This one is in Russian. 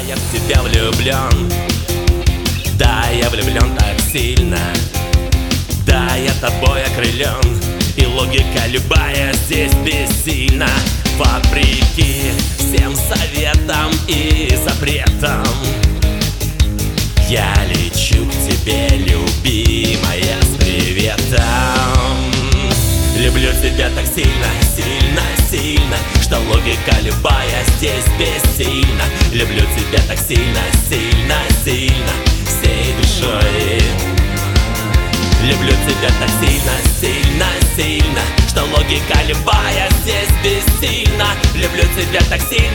я в тебя влюблен. Да, я влюблен так сильно. Да, я тобой окрылен. И логика любая здесь бессильна. Вопреки всем советам и запретам я лечу к тебе, любимая, с приветом. Люблю тебя так сильно, сильно, сильно, что логика любая здесь бессильна. Люблю тебя так сильно, сильно, сильно, всей душой. Люблю тебя так сильно, сильно, сильно, что логика любая здесь бессильна. Люблю тебя так сильно,